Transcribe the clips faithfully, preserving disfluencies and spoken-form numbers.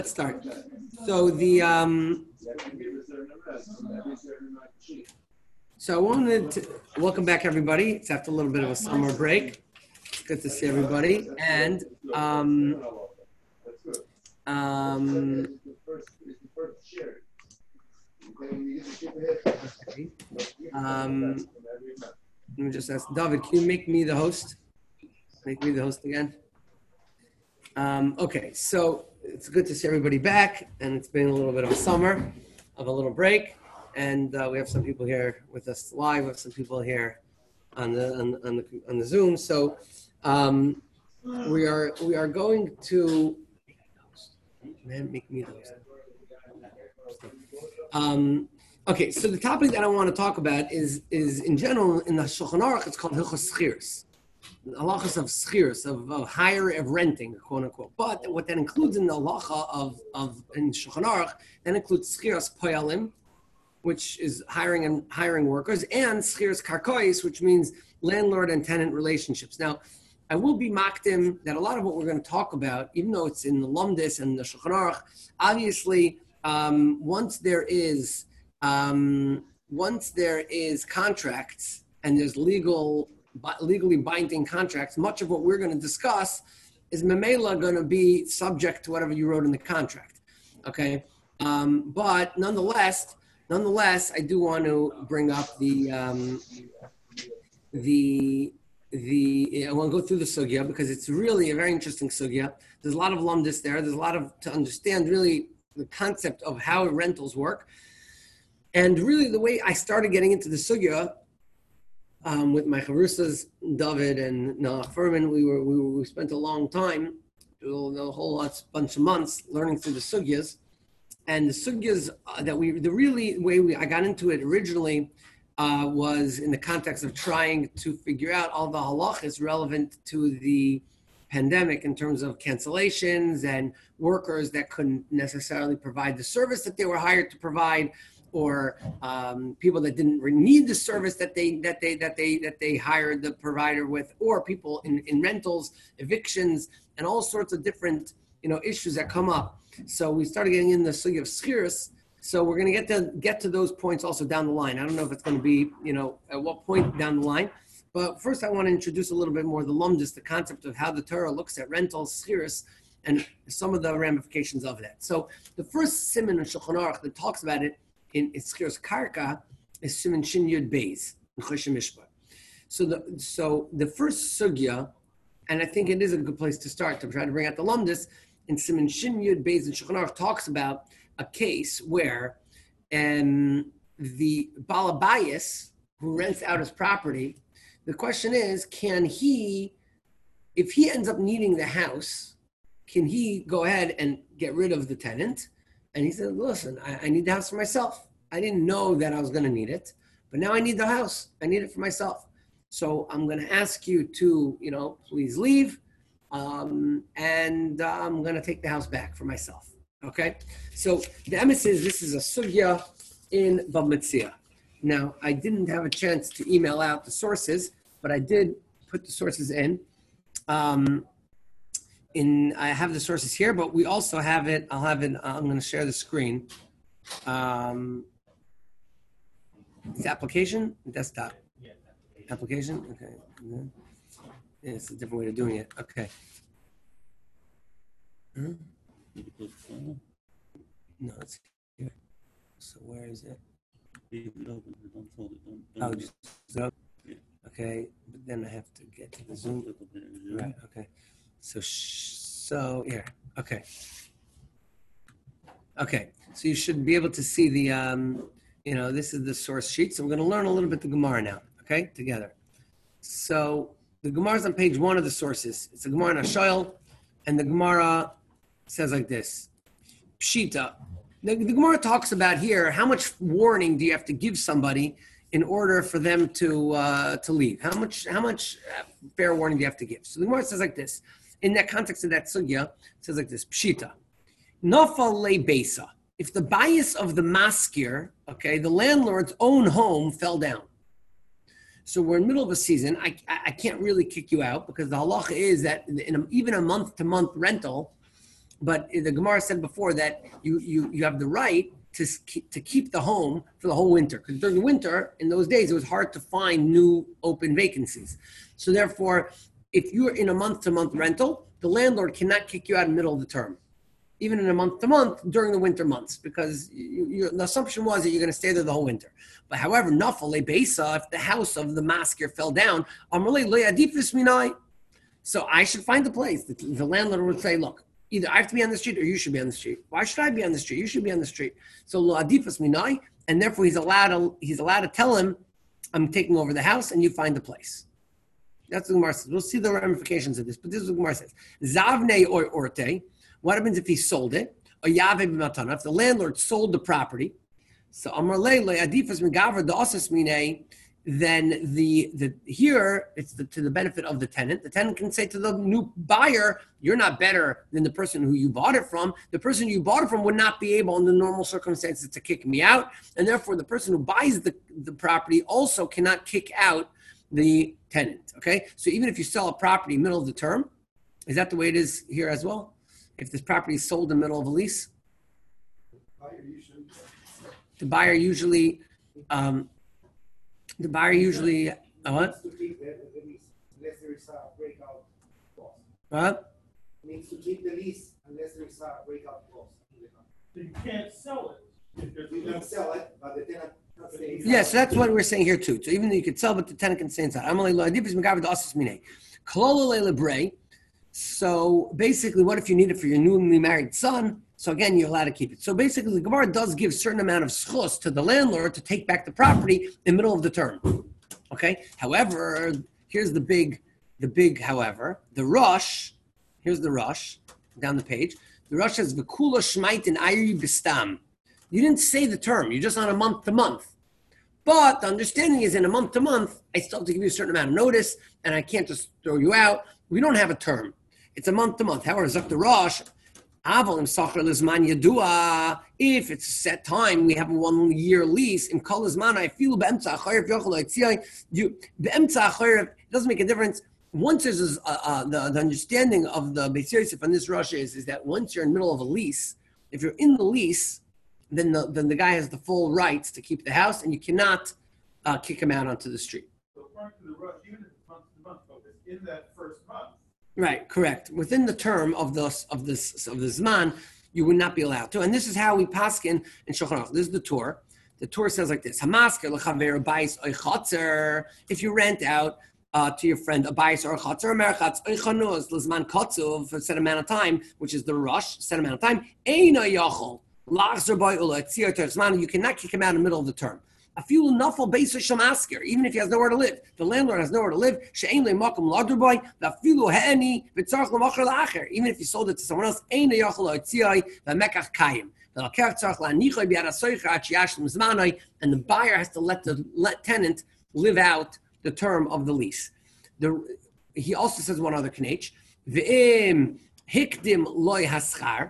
Let's start. So the um, so I wanted to welcome back everybody. It's after a little bit of a summer break. It's good to see everybody. And um, um, um, let me just ask David, can you make me the host? Make me the host again. Um, okay, so it's good to see everybody back, and it's been a little bit of a summer, of a little break, and uh, we have some people here with us live. We have some people here on the on, on the on the Zoom. So um, we are we are going to man make me those. Um, okay, so the topic that I want to talk about is is in general in the Shulchan Aruch. It's called Hilchos Schiros. Halachas of schiros, of, of hire, of renting, quote unquote. But what that includes in the halacha of, of in Shulchan Aruch, that includes schiros poyalim, which is hiring and hiring workers, and schiros karkois, which means landlord and tenant relationships. Now, I will be makdim that a lot of what we're going to talk about, even though it's in the Lumdis and the Shulchan Aruch, obviously, um, once there is um, once there is contracts and there's legal. legally binding contracts, much of what we're going to discuss is memela going to be subject to whatever you wrote in the contract. Okay. Um, but nonetheless, nonetheless, I do want to bring up the, um, the, the, I want to go through the sugya because it's really a very interesting sugya. There's a lot of lumdis there. There's a lot of, to understand really the concept of how rentals work. And really the way I started getting into the sugya Um, with my chavrusas, David and Noah Furman, we were we were, we spent a long time, a whole lot, bunch of months learning through the sugyas, and the sugyas uh, that we the really way we I got into it originally uh, was in the context of trying to figure out all the halachas relevant to the pandemic in terms of cancellations and workers that couldn't necessarily provide the service that they were hired to provide, or um, people that didn't need the service that they that they that they that they hired the provider with, or people in, in rentals, evictions, and all sorts of different you know issues that come up. So we started getting in the sugya of schiros. So we're going to get to get to those points also down the line. I don't know if it's going to be you know at what point down the line, but first I want to introduce a little bit more the lumdis, the concept of how the Torah looks at rentals, schiros, and some of the ramifications of that. So the first siman in Shulchan Aruch that talks about it in schiros karka is siman shin yud beis in Choshen Mishpat. So the so the first sugya, and I think it is a good place to start to try to bring out the lumdis, in siman shin yud beis in Shulchan Aruch talks about a case where um, the balabayas who rents out his property, the question is, can he, if he ends up needing the house, can he go ahead and get rid of the tenant? And he said, listen, I, I need the house for myself. I didn't know that I was going to need it, but now I need the house. I need it for myself. So I'm going to ask you to, you know, please leave. Um, and uh, I'm going to take the house back for myself. Okay. So the emes is, this is a sugya in Bava Metzia. Now, I didn't have a chance to email out the sources, but I did put the sources in. Um, In, I have the sources here, but we also have it. I'll have it. I'm going to share the screen. Um, it's application, desktop. Application. Okay. Yeah, it's a different way of doing it. Okay. Hmm? No, it's here. So where is it? Oh, just okay. But then I have to get to the Zoom. Right. Okay. So, so here, okay. Okay, so you should be able to see the, um, you know, this is the source sheet. So we're going to learn a little bit the Gemara now, okay, together. So the Gemara is on page one of the sources. It's a Gemara in Ashayel, and the Gemara says like this, Pshita. The, the Gemara talks about here, how much warning do you have to give somebody in order for them to uh, to leave? How much, how much fair warning do you have to give? So the Gemara says like this. In that context of that sugya, it says like this, Pshita. Nafal le beisa. If the bias of the maskir, okay, the landlord's own home fell down. So we're in the middle of a season. I, I can't really kick you out because the halacha is that in a, even a month-to-month rental, but the Gemara said before that you you you have the right to keep, to keep the home for the whole winter, because during the winter in those days it was hard to find new open vacancies. So therefore, if you're in a month-to-month rental, the landlord cannot kick you out in the middle of the term, even in a month-to-month during the winter months, because you, you, the assumption was that you're going to stay there the whole winter. But however, nafal lebeisa, if the house of the masker fell down, amalei lo yadifis minai. So I should find a place. The, the landlord would say, look, either I have to be on the street or you should be on the street. Why should I be on the street? You should be on the street. So lo adifas minai, and therefore he's allowed to he's allowed to tell him, I'm taking over the house and you find the place. That's what the Gemara says. We'll see the ramifications of this, but this is what the Gemara says. Zavne or orte. What happens if he sold it? Or yave b'matana. If the landlord sold the property, so amar leile adifas megaver da'asas minei. Then the the here it's the, to the benefit of the tenant. The tenant can say to the new buyer, "You're not better than the person who you bought it from. The person you bought it from would not be able, in the normal circumstances, to kick me out, and therefore the person who buys the, the property also cannot kick out the tenant." Okay, so even if you sell a property middle of the term, is that the way it is here as well? If this property is sold in the middle of a lease, the buyer usually. Um, The buyer usually, uh, what? Needs to keep the, the lease unless there is a breakout clause. What? Needs to keep the lease unless there is a breakout clause. So you can't sell it. If there's You can sell it, but the tenant can't stay inside. Yeah, so that's what we're saying here too. So even though you could sell, but the tenant can stay inside. So basically, what if you need it for your newly married son? So again, you're allowed to keep it. So basically, the Gemara does give a certain amount of schus to the landlord to take back the property in the middle of the term. Okay. However, here's the big, the big. However, the rush. Here's the rush down the page. The rush says v'kula shmait in ayri bistam. You didn't say the term. You're just on a month to month. But the understanding is, in a month to month, I still have to give you a certain amount of notice, and I can't just throw you out. We don't have a term. It's a month to month. However, Zak the Rosh, if it's a set time, we have a one year lease. In Kolazman, I feel it doesn't make a difference. Once there's uh, uh, the, the understanding of the Beis Yosef on this Rosh is, is that once you're in the middle of a lease, if you're in the lease, then the then the guy has the full rights to keep the house, and you cannot uh, kick him out onto the street. So according to the rush, even if it's month to month, focus in that first month. Right, correct. Within the term of this of this of the Zman, you would not be allowed to. And this is how we paskin in Shulchan Aruch. This is the Torah. The Torah says like this: Hamasker lechaver bais oichatzer. If you rent out uh, to your friend a bais or a chatzer or merchatz oichanuz lezman kotzuv for a set amount of time, which is the rush, set amount of time. Eina yachol lachzer by ula tzir terzman. You cannot kick him out in the middle of the term. A few nafal basis shamasker, even if he has nowhere to live. The landlord has nowhere to live. She'ain le'makom laderboy. V'afilu he'eni v'tzarch l'machar la'acher. Even if he sold it to someone else, ein yachol ha'tziai v'mekach kayim. V'lakach tzarch la'nichoy b'yad ha'soicher at she'yashlim zmanai. And the buyer has to let the let tenant live out the term of the lease. The, he also says one other knech. V'im hikdim loy haschar.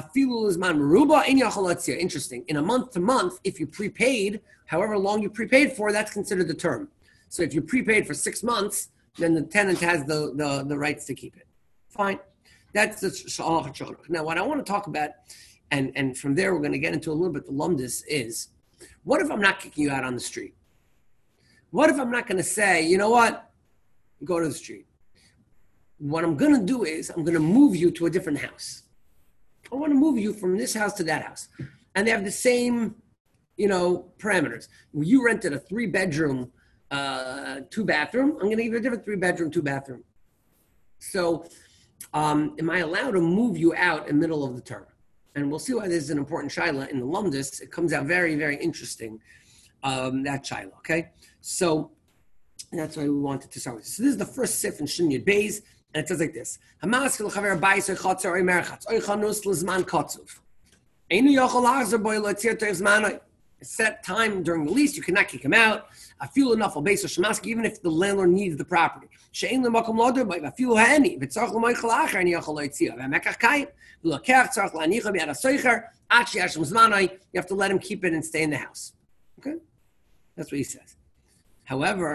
Interesting. In a month to month, if you prepaid, however long you prepaid for, that's considered the term. So if you prepaid for six months, then the tenant has the, the, the rights to keep it. Fine. That's the Shalach HaShulchan. Now, what I want to talk about, and, and from there we're going to get into a little bit the lumdis, is what if I'm not kicking you out on the street? What if I'm not going to say, you know what, go to the street? What I'm going to do is I'm going to move you to a different house. I want to move you from this house to that house. And they have the same, you know, parameters. You rented a three bedroom, uh, two bathroom. I'm going to give you a different three bedroom, two bathroom. So um, am I allowed to move you out in the middle of the term? And we'll see why this is an important shaila in the lumdis. It comes out very, very interesting, um, that shaila, okay? So that's why we wanted to start with this. So this is the first sif in Shin Yud Beis. And it says like this: Hamaskil chaver bais or chatzer or merchatz or chanus lezman kotzuv. Einu yochol lachzer boy lotzir tev zmanoi. Set time during the lease, you cannot kick him out. Afilu nafal beis or shemask, even if the landlord needs the property. She'ein lemakom loder boy afilu ha'eni v'tzarch l'moichel acher ani yochol lotzir v'mekach kayim v'lokech tzarch la'anicha b'yad ha'soicher at she'yashem zmanoi. You have to let him keep it and stay in the house. Okay, that's what he says.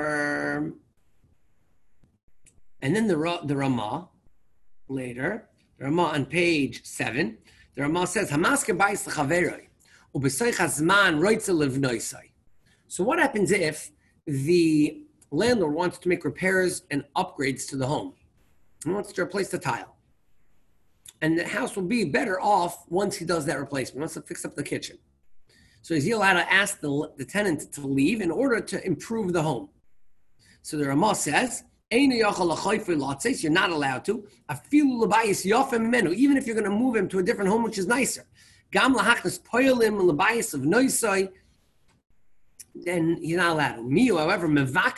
However. And then the the Ramah later, The Rama on page seven, the Rama says, Hamaske bayis l'chaveroi, u'b'soich hazman roitze levnoisai. So what happens if the landlord wants to make repairs and upgrades to the home? He wants to replace the tile. And the house will be better off once he does that replacement. He wants to fix up the kitchen. So is he allowed to ask the, the tenant to leave in order to improve the home? So the Rama says, you're not allowed to. Even if you're going to move him to a different home, which is nicer. Then you're not allowed to. Miu, however,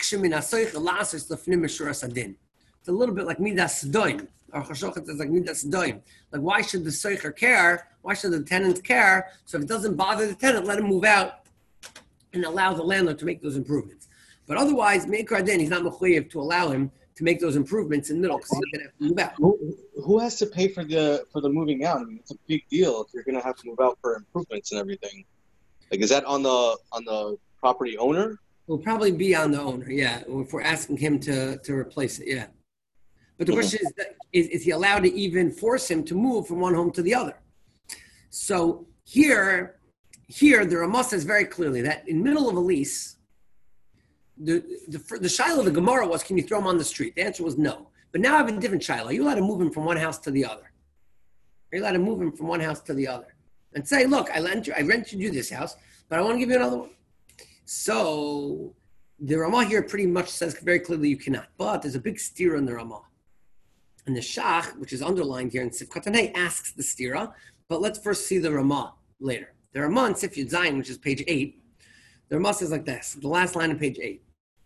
it's a little bit like midas doim. Or chashochet is like midas doim. Like, why should the soicher care? Why should the tenant care? So if it doesn't bother the tenant, let him move out and allow the landlord to make those improvements. But otherwise, Meikar Din, he's not mechuyev to allow him to make those improvements in the middle because he's going to have to move out. Who, who has to pay for the for the moving out? I mean, it's a big deal if you're going to have to move out for improvements and everything. Like, is that on the on the property owner? It will probably be on the owner, yeah. If we're asking him to, to replace it, yeah. But the question is, is, is he allowed to even force him to move from one home to the other? So here, here the Rama says very clearly that in the middle of a lease, the the, the shiloh of the Gemara was, can you throw him on the street? The answer was no. But now I have a different shiloh. Are you allowed to move him from one house to the other? Are you allowed to move him from one house to the other? And say, look, I lent you, I rented you this house, but I want to give you another one. So the Rama here pretty much says very clearly you cannot. But there's a big stira in the Rama. And the Shach, which is underlined here in Sif Katanei, asks the stira. But let's first see the Rama later. The Rama in Sif Yud Zayin, which is page eight, the Rama says like this, the last line of page eight.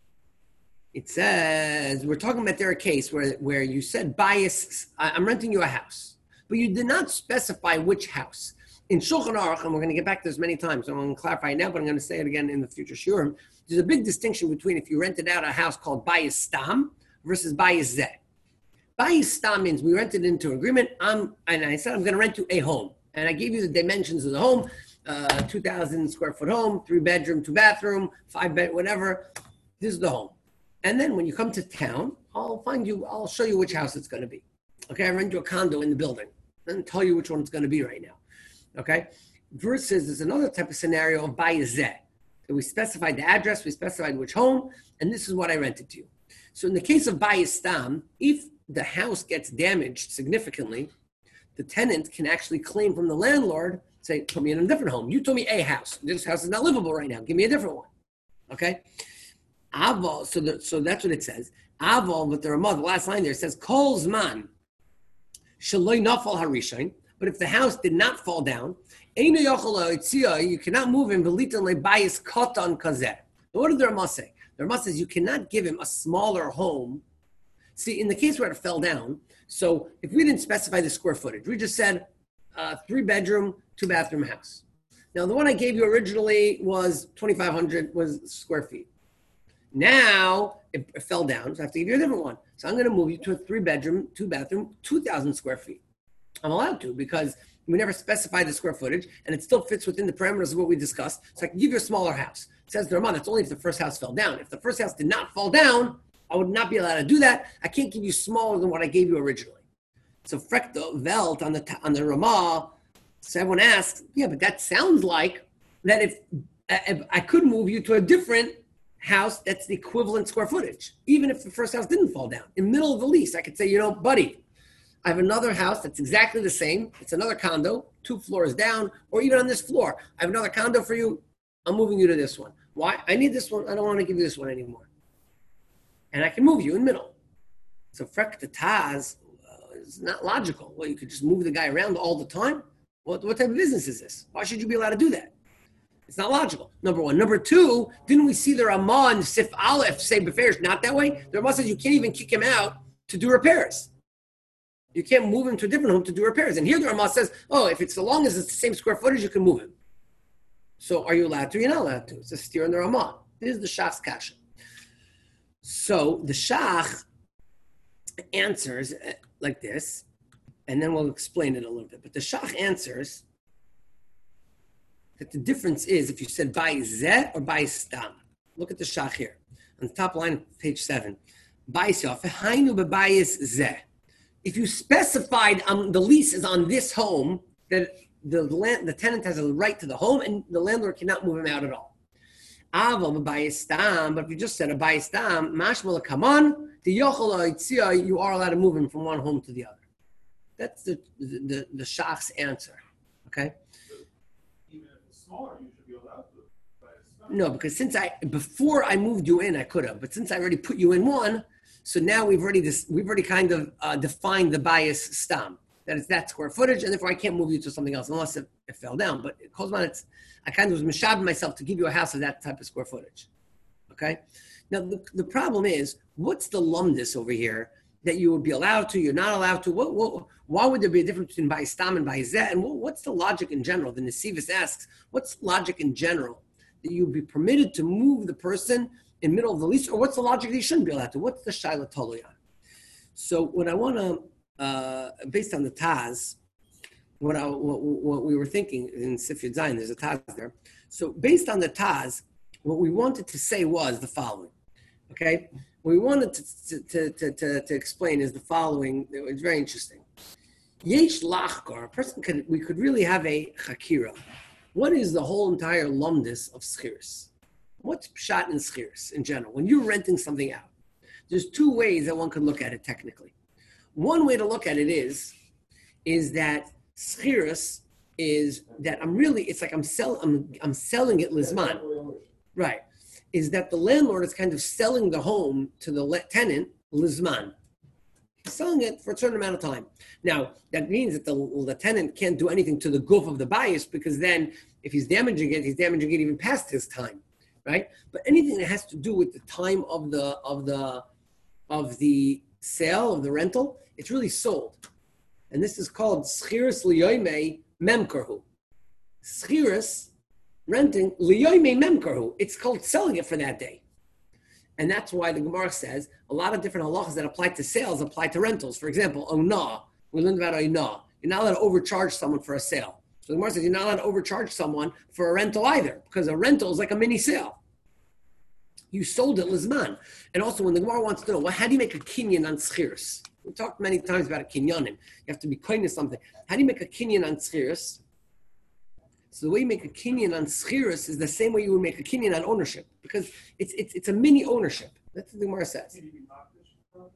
It says, we're talking about there a case where, where you said bias, I'm renting you a house, but you did not specify which house. In Shulchan Aruch, and we're going to get back to this many times, so I'm going to clarify it now, but I'm going to say it again in the future shiurim. There's a big distinction between if you rented out a house called bias stam versus bias zeh. Bias stam means we rented into an agreement, I'm, and I said I'm going to rent you a home. And I gave you the dimensions of the home, uh, two thousand square foot home, three bedroom, two bathroom, five bed, whatever. This is the home. And then when you come to town, I'll find you, I'll show you which house it's going to be. Okay, I rent you a condo in the building and tell you which one it's going to be right now. Okay, versus there's another type of scenario of bias zeh. So we specified the address, we specified which home, and this is what I rented to you. So in the case of bias stam, if the house gets damaged significantly, the tenant can actually claim from the landlord, say, put me in a different home. You told me a house. This house is not livable right now. Give me a different one. Okay? Aval, so, the, so that's what it says. Aval, but the Ramah, the last line there says, Kol Zman, Shaloi Nafal Harishain. But if the house did not fall down, you cannot move him. What did the Ramah say? The Ramah says you cannot give him a smaller home. See, in the case where it fell down, so if we didn't specify the square footage, we just said uh, three bedroom, two bathroom house. Now, the one I gave you originally was twenty-five hundred was square feet. Now it, it fell down, so I have to give you a different one. So I'm going to move you to a three bedroom, two bathroom, two thousand square feet. I'm allowed to because we never specified the square footage and it still fits within the parameters of what we discussed. So I can give you a smaller house. It says the Ramah, that's only if the first house fell down. If the first house did not fall down, I would not be allowed to do that. I can't give you smaller than what I gave you originally. So Frekta Velt on the on the Ramah, so everyone asks, yeah, but that sounds like that if, if I could move you to a different house that's the equivalent square footage, even if the first house didn't fall down. In the middle of the lease, I could say, you know, buddy, I have another house that's exactly the same. It's another condo, two floors down, or even on this floor. I have another condo for you. I'm moving you to this one. Why? I need this one. I don't want to give you this one anymore. And I can move you in the middle. So frek the taz uh, is not logical. Well, you could just move the guy around all the time. What, what type of business is this? Why should you be allowed to do that? It's not logical, number one. Number two, didn't we see the Ramah and Sif Aleph say Beferish not that way? The Ramah says you can't even kick him out to do repairs. You can't move him to a different home to do repairs. And here the Ramah says, oh, if it's so long as it's the same square footage, you can move him. So are you allowed to? You're not allowed to. It's a steer in the Ramah. This is the Shach's kasha. So the Shach answers like this, and then we'll explain it a little bit. But the Shach answers that the difference is if you said by zeh or by stam. Look at the Shach here. On the top line of page seven. By hainu bebayis zeh. if you specified um, the lease is on this home, that the land, the tenant has a right to the home, and the landlord cannot move him out at all. But if you just said a bayistam, mashmal kaman, the yochel you are allowed to move him from one home to the other. That's the the the, the shach's answer. Okay. Even if it's smaller, you should be allowed to. Buy a stump. No, because since I before I moved you in, I could have, but since I already put you in one, so now we've already dis, we've already kind of uh, defined the bias stam, that it's that square footage, and therefore I can't move you to something else unless it, it fell down. But it calls on it's I kind of was mishab myself to give you a house of that type of square footage. Okay. Now the, the problem is, what's the lumdis over here that you would be allowed to, you're not allowed to? What, what, why would there be a difference between bayistam and bayizeh? And what, what's the logic in general? The Nesivis asks, what's logic in general that you'd be permitted to move the person in the middle of the lease, or what's the logic that you shouldn't be allowed to? What's the shaila toluyan? So what I want to, uh, based on the Taz, what, I, what, what we were thinking in Sif Yud Zayin, there's a Taz there. So based on the Taz, what we wanted to say was the following, okay? What we wanted to, to, to, to, to explain is the following. It was very interesting. Yesh lachkar, a person could, we could really have a chakira. What is the whole entire lumdis of schiris? What's pshat in schiris in general? When you're renting something out, there's two ways that one could look at it technically. One way to look at it is, is that schiris is that I'm really, it's like I'm, sell, I'm, I'm selling it lizman. Right. Is that the landlord is kind of selling the home to the le- tenant, lizman. He's selling it for a certain amount of time. Now, that means that the, the tenant can't do anything to the goof of the bias, because then if he's damaging it, he's damaging it even past his time, right? But anything that has to do with the time of the of the of the sale, of the rental, it's really sold. And this is called schiris liyoime memkarhu. Schiris, renting, liyoime memkarhu. It's called selling it for that day. And that's why the Gemara says a lot of different halachas that apply to sales apply to rentals. For example, onah. We learned about onah. You're not allowed to overcharge someone for a sale. So the Gemara says you're not allowed to overcharge someone for a rental either, because a rental is like a mini sale. You sold it lizman. And also when the Gemara wants to know, well, how do you make a kinyan on schiris? We talked many times about a kinyanim. You have to be kind of something. How do you make a kinyan on schiris? So the way you make a kinyan on schiris is the same way you would make a kinyan on ownership, because it's it's it's a mini ownership. That's what the Gemara says. Can you be makdish?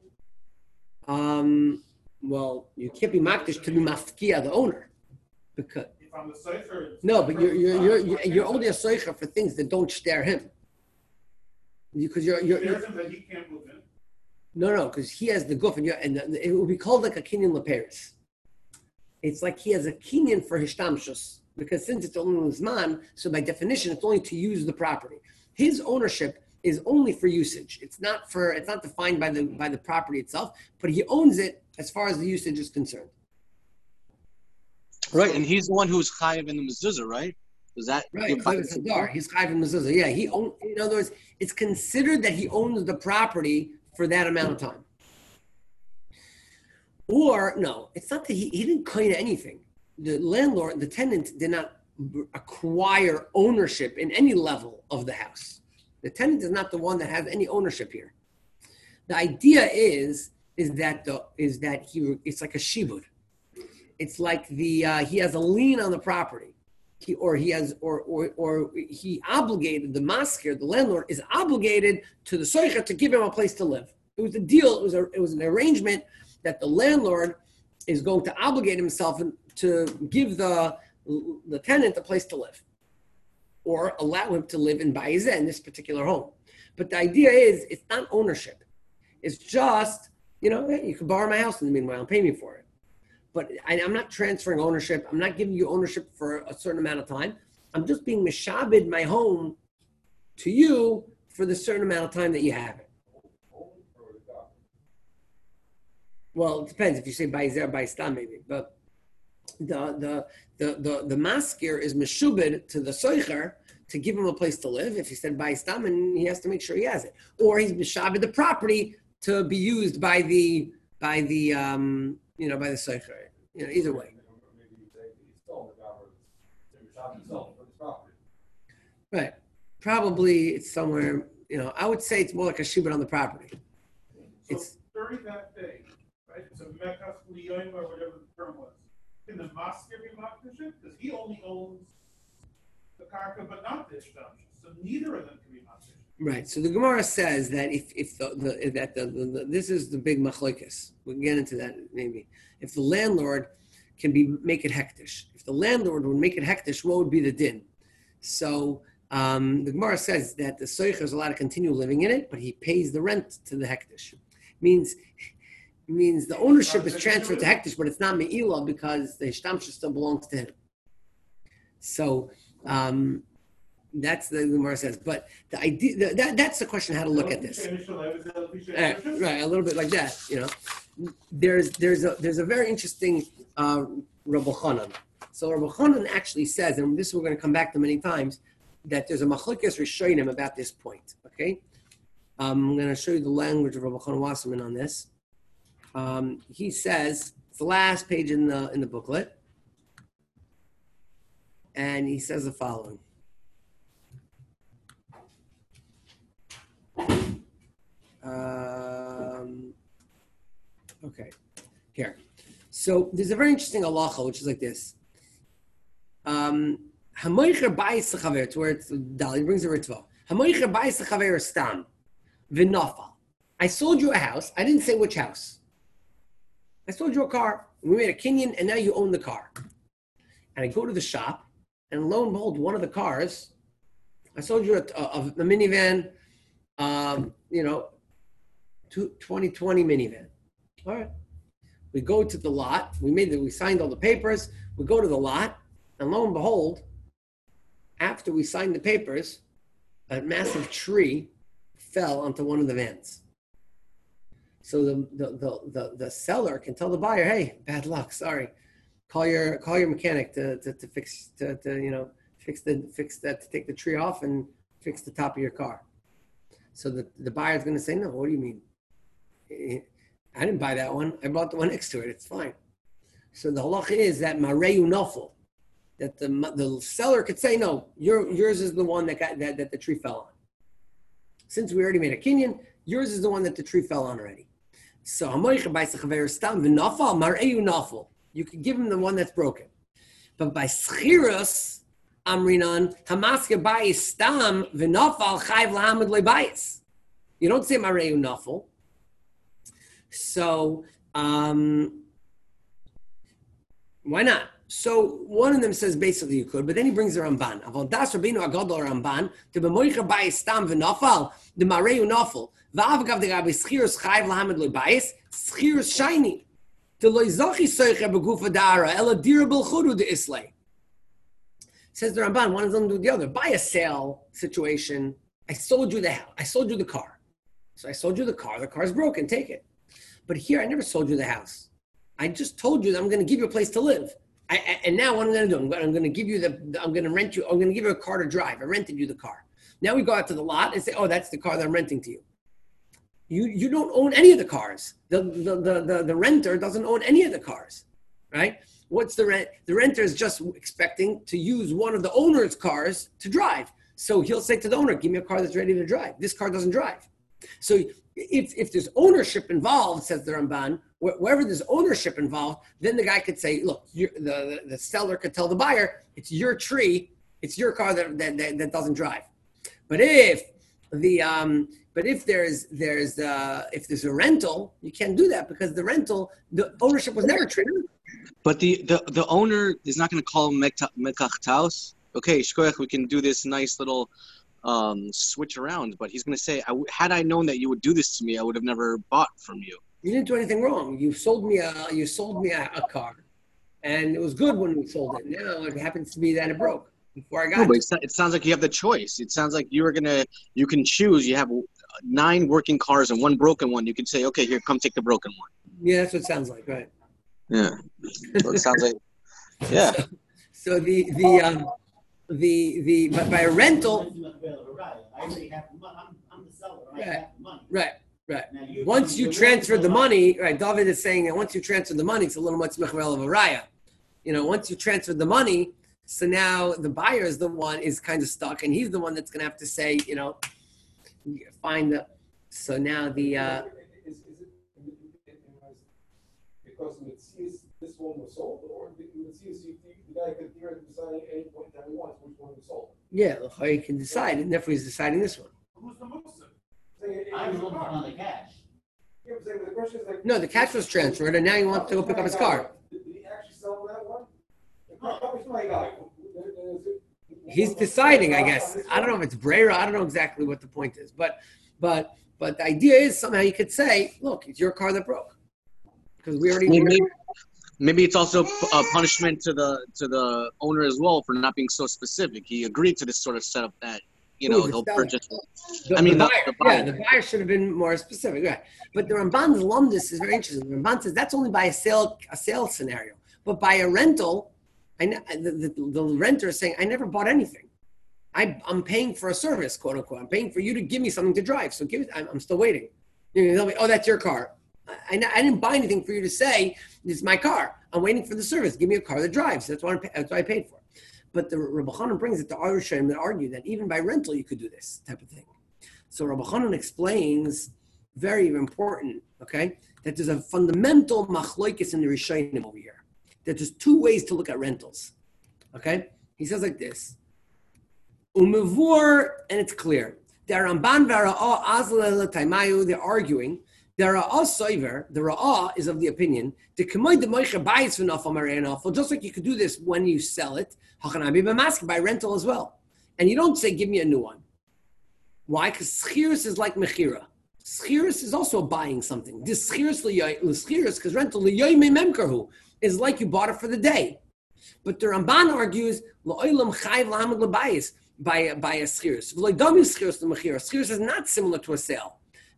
Um, well, you can't be makdish to be mafkia, the owner, because If I'm the cipher, no, but you're you're you're you're, you're only a soicha for things that don't share him. Because you're you're, you're There's that he can't move in. no no because he has the goof, and, you're, and the, it will be called like a kinyan leperis. It's like he has a kinyan for hishtamshus. Because since it's only Lizman, so by definition, it's only to use the property. His ownership is only for usage. It's not for. It's not defined by the by the property itself, but he owns it as far as the usage is concerned. Right, and he's the one who's chayiv in the mezuzah, right? Does that Right, Chayiv Sadar. He's chayiv in mezuzah. Yeah, he own. In other words, it's considered that he owns the property for that amount of time. Or no, it's not that he, he didn't claim anything. The landlord, the tenant, did not acquire ownership in any level of the house. The tenant is not the one that has any ownership here. The idea is is that the is that he it's like a shibud. It's like the uh, he has a lien on the property, he or he has or or or he obligated the masker, the landlord is obligated to the soicha to give him a place to live. It was a deal. It was a it was an arrangement that the landlord is going to obligate himself to give the, the tenant a place to live, or allow him to live in Bayezeh in this particular home. But the idea is, it's not ownership. It's just, you know, hey, you can borrow my house in the meanwhile and pay me for it. But I, I'm not transferring ownership. I'm not giving you ownership for a certain amount of time. I'm just being mishabed my home to you for the certain amount of time that you have it. Well, it depends if you say Bayezeh or Bayistam maybe, but the the the the, the maskir is meshubed to the soicher to give him a place to live. If he said Bayistam, and he has to make sure he has it, or he's mishabed the property to be used by the by the um you know by the soicher. You know, either way. Right. Probably it's somewhere. You know, I would say it's more like a shibud on the property. So It's during that day, right? right? So Mekas Liyoim or whatever the term was. Can the masker be makdashit? Because he only owns the karka, but not the ishtamshus. So neither of them can be makdashit. Right. So the Gemara says that if if the, the that the, the, the this is the big machlokes. We'll get into that maybe. If the landlord can be make it hektish, if the landlord would make it hektish, what would be the din? So um, the Gemara says that the soicher is allowed to continue living in it, but he pays the rent to the hektish. Means means the ownership is transferred to hektish, but it's not me'ilah because the hishtamshus still belongs to him. So. Um, That's the Gemara says, but the idea the, that that's the question how to look at this. Uh, right, a little bit like that, you know. There's there's a there's a very interesting uh, Rabbi Chanan. So Rabbi Chanan actually says, and this we're going to come back to many times, that there's a machlokes rishonim about this point. Okay, um, I'm going to show you the language of Rabbi Chanan Wasserman on this. Um, he says it's the last page in the in the booklet, and he says the following. Um, okay, here. So there's a very interesting halacha, which is like this. Um, Hamoicher ba'is l'chaver, it's where it's Dali brings a ritva. Hamoicher ba'is l'chaver stam v'nafal. I sold you a house. I didn't say which house. I sold you a car. We made a kinyan, and now you own the car. And I go to the shop, and lo and behold, one of the cars. I sold you a, a, a minivan. Um, you know. twenty twenty minivan. All right. We go to the lot. We made the, we signed all the papers. We go to the lot, and lo and behold, after we signed the papers, a massive tree fell onto one of the vans. So the the the the, the seller can tell the buyer, "Hey, bad luck. Sorry. Call your call your mechanic to to, to fix to, to you know fix the fix that to take the tree off and fix the top of your car." So the the buyer's going to say, "No. What do you mean? I didn't buy that one. I bought the one next to it. It's fine." So the halacha is that mareu nafel, that the the seller could say, "No, your yours is the one that got that, that the tree fell on. Since we already made a kinyan, yours is the one that the tree fell on already." So hamoicher ba'is l'chaver stam v'nafal mareu nafel. You could give him the one that's broken, but by schirus amrinan hamaske ba'is stam v'nafal chayv lahamad le'ba'is. You don't say mareu nafel. So, um, why not? So one of them says basically you could, but then he brings the Ramban. Avol das Rabbeinu Agadol Ramban to b'moicher ba'is stam v'nafal the mareu nafel v'avgav the rabbi schirus chayv lahamad le'ba'is schirus shiny the loizachi soicher begufa dara ela dirable chudu de islay. Says the Ramban, one of them do the other. Buy a sale situation. I sold you the house. I sold you the car. So I sold you the car. The car's broken. Take it. But here, I never sold you the house. I just told you that I'm going to give you a place to live. I, I, and now what I'm going to do, I'm going, I'm going to give you the, I'm going to rent you, I'm going to give you a car to drive. I rented you the car. Now we go out to the lot and say, oh, that's the car that I'm renting to you. You you don't own any of the cars. The, the, the, the, the renter doesn't own any of the cars, right? What's the rent? The renter is just expecting to use one of the owner's cars to drive. So he'll say to the owner, give me a car that's ready to drive. This car doesn't drive. So if, if there's ownership involved, says the Ramban, wh- wherever there's ownership involved, then the guy could say, look, the, the, the seller could tell the buyer, it's your tree, it's your car that, that, that, that doesn't drive. But if the um, but if there's there's uh, if there's a rental, you can't do that because the rental, the ownership was never triggered. But the, the, the owner is not going to call Mekach Taus. Okay, Shkoyach, we can do this nice little um, switch around. But he's going to say, I w- had I known that you would do this to me, I would have never bought from you. You didn't do anything wrong. You sold me a you sold me a, a car, and it was good when we sold it. Now it happens to be that it broke before I got No, but it. it's not, it sounds like you have the choice. It sounds like you are gonna you can choose. You have nine working cars and one broken one. You can say, okay, here, come take the broken one. Yeah, that's what it sounds like, right? Yeah. So it sounds like yeah. So, so the the um, the the but by a rental, I already have the money. I'm, I'm the seller. I Right. have the money. right, right. Now you- Once you you're transfer renting the the money, right? David is saying that once you transfer the money, it's a little much mechvel of a raya. You know, once you transfer the money, so now the buyer is the one is kind of stuck, and he's the one that's going to have to say, you know, find the. So now the uh, Is, is it, because Mitzias, this one was sold, or Mitzias, the guy could theoretically decide at any point in time he wants which one was sold. Yeah, he can decide, and therefore he's deciding this one. Who's the Muslim? I was looking on the cash. Yeah, I'm saying, but the question is like. No, the cash was transferred, and now he wants to go pick up his car. Did did he actually sell that one? How much money got? He's deciding, I guess. I don't know if it's Brera. I don't know exactly what the point is, but, but, but the idea is somehow you could say, look, it's your car that broke, because we already. Maybe, maybe it's also a punishment to the to the owner as well for not being so specific. He agreed to this sort of setup that you know Who, the he'll seller? purchase. The, I mean, the the- buyer, the buyer. yeah, the buyer should have been more specific, right? But the Ramban's lumdus is very interesting. The Ramban says that's only by a sale, a sale scenario, but by a rental, I ne- the, the, the renter is saying, I never bought anything. I, I'm paying for a service, quote unquote. I'm paying for you to give me something to drive. So give it. I'm, I'm still waiting. You're gonna tell me, oh, that's your car. I, I, I didn't buy anything for you to say this is my car. I'm waiting for the service. Give me a car that drives. That's what, I'm, that's what I paid for. But the Rabbi Chanan brings it to Arushayim that argue that even by rental you could do this type of thing. So Rabbi Chanan explains, very important, okay, that there's a fundamental machloikis in the Rishonim over here. That there's two ways to look at rentals. Okay? He says like this. Umevur, and it's clear. The Ramban v'Ra'ah azle l'taimayu, they're arguing. The Ra'ah soiver, the Ra'ah is of the opinion, the Kemoy de Moicha bayis v'nafal marei nafal, just like you could do this when you sell it, hachanabi b'mask, by rental as well. And you don't say, give me a new one. Why? Because schirus is like mechira. Schirus is also buying something. This schirus l'schirus, because rental l'yoyme memkarhu, is like you bought it for the day. But the Ramban argues, l'oilam chayv l'hamad l'bayis, by, by a schirus. V'loidami schirus l'mechira. Schirus is not similar to a sale.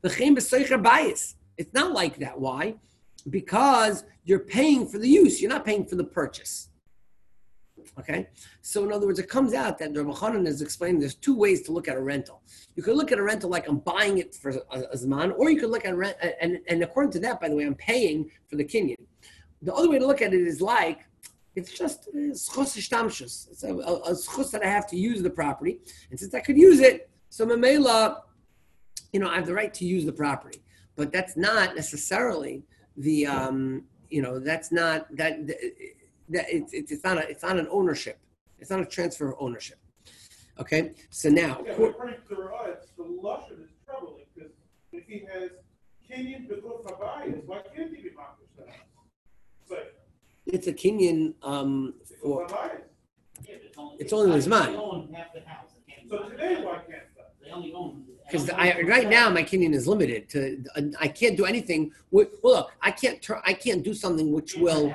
It's not like that. Why? Because you're paying for the use. You're not paying for the purchase. Okay? So in other words, it comes out that Rabbi Chanan is explaining there's two ways to look at a rental. You could look at a rental like I'm buying it for a, a Zman, or you could look at rent, and, and according to that, by the way, I'm paying for the kinyan. The other way to look at it is like, it's just schos ishtamshus. It's a, a, a schos that I have to use the property. And since I could use it, so Mamela, you know, I have the right to use the property, but that's not necessarily the, um, you know, that's not that, that it's it's not a, it's not an ownership. It's not a transfer of ownership. Okay, so now, Yeah, but according to the Ra'ah, it's the lashon is troubling because if he has kinyan b'guf habayis, why can't he be makdash the house? So it's a kinyan um, b'guf for habayis. Yeah, but it's only, It's only his mind. They own half the house. They can't So buy today, it. why can't that? They only own. because I right now my kinyan is limited to I can't do anything. With, well, look, I can't turn I can't do something which will.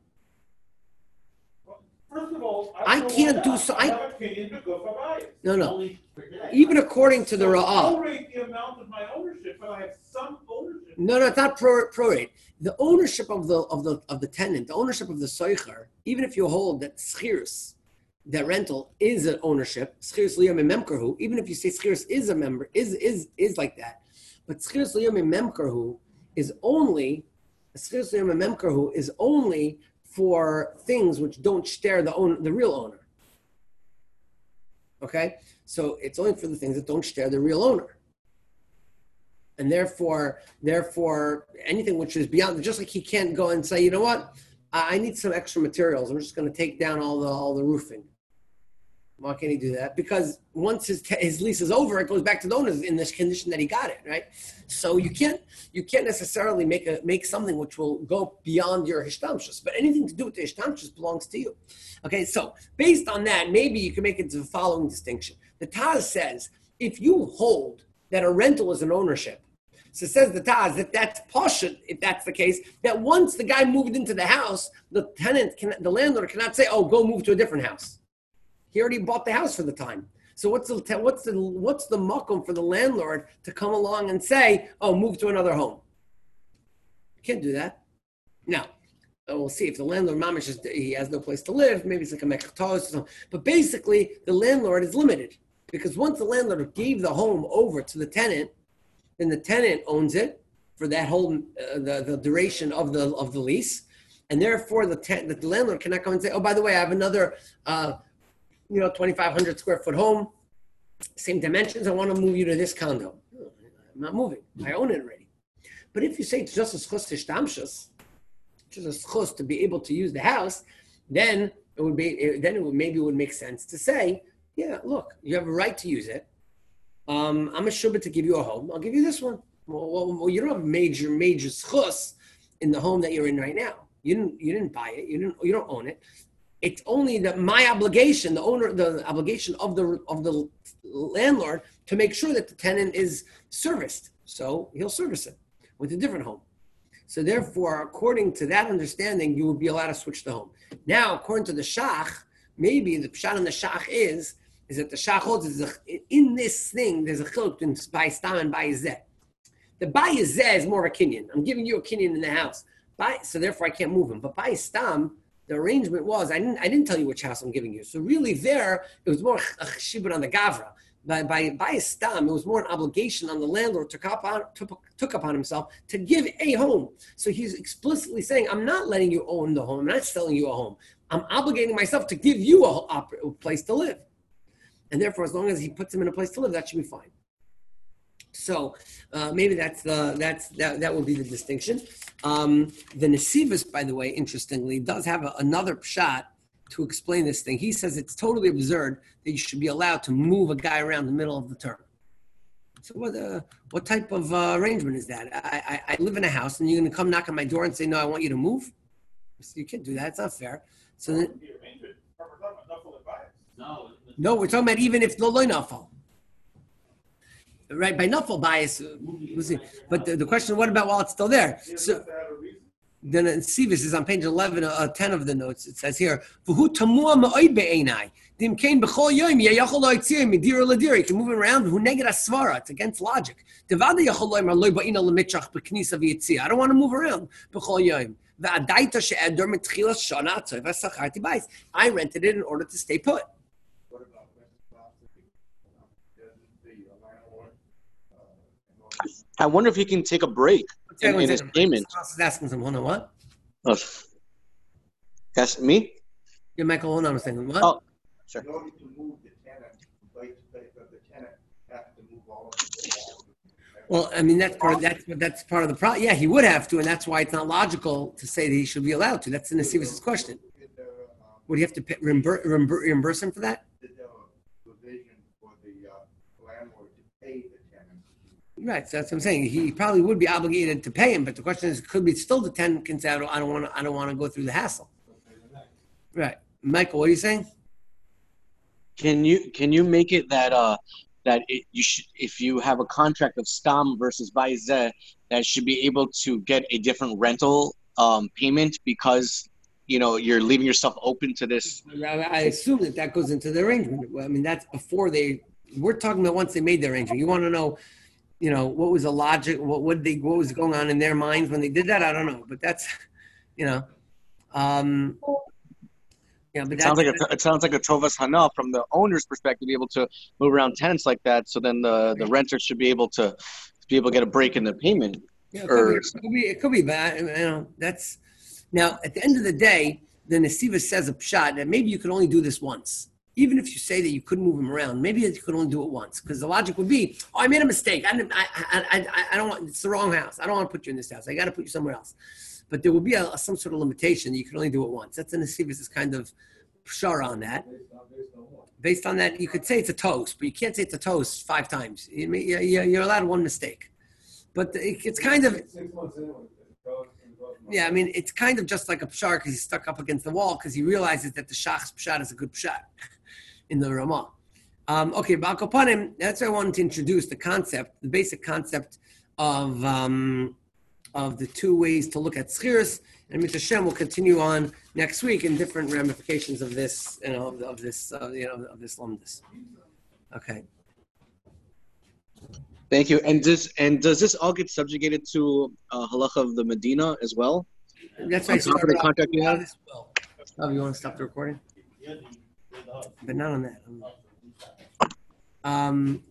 First of all, I don't know can't why do not. so- I I- have a kinyan b'guf habayis. No, no. Only for today. Even according to the So Ra'ah. prorate the amount of my ownership, but I have some ownership. No, no, it's not pro prorate. The ownership of the of the of the tenant, the ownership of the soicher, even if you hold that schirus, that rental is an ownership, schirus liyom memkarhu, even if you say schirus is a member, is is is like that, but schirus liyom memkarhu is only schirus liyom memkarhu is only for things which don't share the own the real owner. Okay, so it's only for the things that don't share the real owner. And therefore, therefore, anything which is beyond, just like he can't go and say, you know what, I I need some extra materials. I'm just going to take down all the all the roofing. Why can't he do that? Because once his his lease is over, it goes back to the owners in this condition that he got it, right? So you can't you can't necessarily make a make something which will go beyond your hishtamshus. But anything to do with the hishtamshus belongs to you. Okay, so based on that, maybe you can make it to the following distinction. The Taz says if you hold that a rental is an ownership. So says the Taz that that's poshut, if that's the case, that once the guy moved into the house, the tenant, can, the landlord cannot say, "Oh, go move to a different house." He already bought the house for the time. So what's the what's the what's the makom for the landlord to come along and say, "Oh, move to another home"? You can't do that. Now, we'll see if the landlord mamish is he has no place to live. Maybe it's like a mekhatos or something. But basically, the landlord is limited because once the landlord gave the home over to the tenant, then the tenant owns it for that whole uh, the, the duration of the of the lease, and therefore the ten, the landlord cannot come and say, "Oh, by the way, I have another, uh, you know, twenty-five hundred square foot home, same dimensions. I want to move you to this condo." I'm not moving. I own it already. But if you say it's just a schus tishdamshus, just a schus to be able to use the house, then it would be, then it would maybe it would make sense to say, yeah, look, you have a right to use it. Um, I'm a shubba to give you a home. I'll give you this one. Well, well, well, you don't have major, major schus in the home that you're in right now. You didn't, you didn't buy it. You didn't, you don't own it. It's only that my obligation, the owner, the obligation of the of the landlord to make sure that the tenant is serviced. So he'll service it with a different home. So therefore, according to that understanding, you will be allowed to switch the home. Now, according to the shach, maybe the pshat in the shach is is that the shach holds is a, in this thing there's a chiluk between by stam and by zeh. The by zeh is more of a kinyan. I'm giving you a kinyan in the house, by, so therefore I can't move him. But by stam, the arrangement was I didn't I didn't tell you which house I'm giving you. So really, there it was more a cheshibon on the gavra. By by by stam, it was more an obligation on the landlord to took, on, took, took upon himself to give a home. So he's explicitly saying, I'm not letting you own the home. I'm not selling you a home. I'm obligating myself to give you a, a, a place to live. And therefore, as long as he puts him in a place to live, that should be fine. So uh, maybe that's the that's that that will be the distinction. Um, the Nesivus, by the way, interestingly, does have a, another pshat to explain this thing. He says it's totally absurd that you should be allowed to move a guy around the middle of the term. So what uh, what type of uh, arrangement is that? I, I I live in a house and you're going to come knock on my door and say, no, I want you to move? You can't do that. It's not fair. So then, No. no, we're talking about even if the loy nafal. Right, by nafal bias, uh, we'll see. But the, the question, what about while it's still there? So then Sivus is on page eleven, uh, ten of the notes. It says here, "V'hu tamua ma'od be'enai. Dim kain b'chol yom yayachol lo'yitzir midira l'dira." You can move him around. Who neged asvara? It's against logic. Devada yachol lo'yim loy ba'ina l'mitchach b'knisa v'yitzir. I don't want to move around b'chol yom. V'adaita she'ador mitchilas shana tzov v'sacharti bais. I rented it in order to stay put. What about reciprocity? Doesn't the landlord, uh, I wonder if he can take a break in, in his payment. Someone else is asking some. Hold on, what? Oh. That's me? Yeah, Michael, hold on a second. What? Oh, sure. in order to move the tenant from place to place, but the tenant has to move all of it. Well, I mean, that's part. That's that's part of the problem. Yeah, he would have to, and that's why it's not logical to say that he should be allowed to. That's in the Sivus's question. Did the, um, Would he have to pay, reimburse, reimburse, reimburse him for that? did the provision for the uh, landlord to pay the tenant? Right. So that's what I'm saying. He probably would be obligated to pay him, but the question is, could be still the tenant can say, I don't, I don't want to, I don't want to go through the hassle. Right, Michael. What are you saying? Can you can you make it that uh that it, you should, if you have a contract of stam versus bayzeh, that should be able to get a different rental um, payment because you know you're leaving yourself open to this. I assume that that goes into the arrangement. I mean, that's before they. We're talking about once they made the arrangement. You want to know, you know, what was the logic? What would they? What was going on in their minds when they did that? I don't know, but that's, you know, um, yeah. But It that's, sounds like a, it sounds like a tovas hana from the owner's perspective, to be able to move around tenants like that. So then the the renter should be able to be able to get a break in the payment. Yeah, it, could or, be, it could be. It could be bad. You know, that's now at the end of the day, the Nesiva says a pshat that maybe you could only do this once. Even if you say that you couldn't move him around, maybe you could only do it once. Because the logic would be, oh, I made a mistake. I, didn't, I, I, I, I don't want. It's the wrong house. I don't want to put you in this house. I got to put you somewhere else. But there will be a, some sort of limitation that you can only do it once. That's the Nesiva's kind of pshara on that. Based on, based on what? Based on that, you could say it's a toast, but you can't say it's a toast five times. You may, you're, you're allowed one mistake. But it, it's kind of, Six months anyway. yeah, I mean, it's kind of just like a pshar because he's stuck up against the wall because he realizes that the shach's pshat is a good pshat in the Ramah. Um, okay, Ba'akopanim, that's why I wanted to introduce the concept, the basic concept of um, of the two ways to look at schiras. And Mister Shem will continue on next week in different ramifications of this, you know, of, of this, uh, you know, of this lumdus. Okay. thank you. And does and does this all get subjugated to uh, halacha of the Medina as well? That's why I On top of the started off contract you have? this well. Oh, you want to stop the recording? But not on that. Um,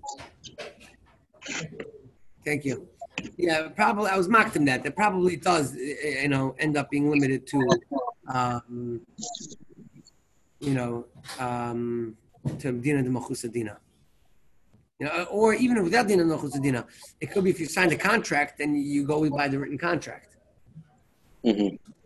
thank you. Yeah, probably. I was mocked him that. That probably does, you know, end up being limited to, um, you know, um, to Dina de Machusadina. You know, or even without Dina de Machusadina, it could be if you signed a contract and you go by the written contract. Mm-hmm.